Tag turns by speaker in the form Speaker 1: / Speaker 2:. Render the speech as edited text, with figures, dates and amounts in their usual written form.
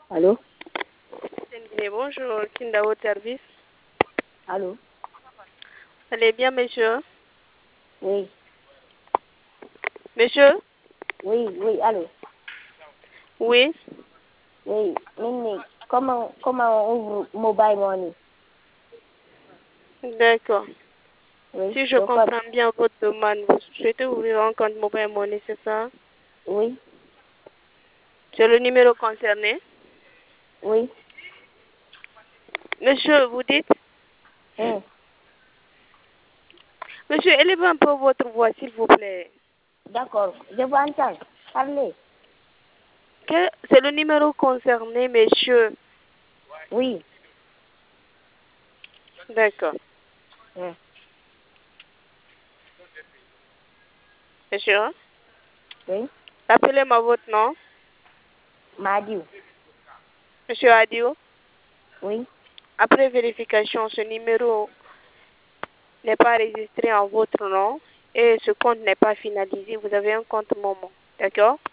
Speaker 1: Allô?
Speaker 2: Bonjour, Kinda au service.
Speaker 1: Allô?
Speaker 2: Vous allez bien, monsieur?
Speaker 1: Oui,
Speaker 2: Monsieur?
Speaker 1: oui, allô?
Speaker 2: Oui.
Speaker 1: Oui, Mimi, comment on ouvre Mobile Money?
Speaker 2: D'accord.
Speaker 1: Oui,
Speaker 2: Si je
Speaker 1: le code.
Speaker 2: comprends bien votre demande, vous souhaitez ouvrir un compte mobile money, c'est ça?
Speaker 1: Oui,
Speaker 2: C'est le numéro concerné.
Speaker 1: oui.
Speaker 2: Monsieur, vous dites?
Speaker 1: Hum.
Speaker 2: Monsieur, élevez un peu votre voix, s'il vous plaît.
Speaker 1: D'accord, je vous entends. Parlez.
Speaker 2: C'est le numéro concerné, monsieur.
Speaker 1: Oui.
Speaker 2: D'accord.
Speaker 1: Hum.
Speaker 2: Monsieur,
Speaker 1: Oui,
Speaker 2: appelez-moi votre nom.
Speaker 1: Madiou.
Speaker 2: Monsieur Adio.
Speaker 1: Oui,
Speaker 2: Après vérification, ce numéro n'est pas enregistré en votre nom et ce compte n'est pas finalisé. Vous avez un compte Momo. D'accord?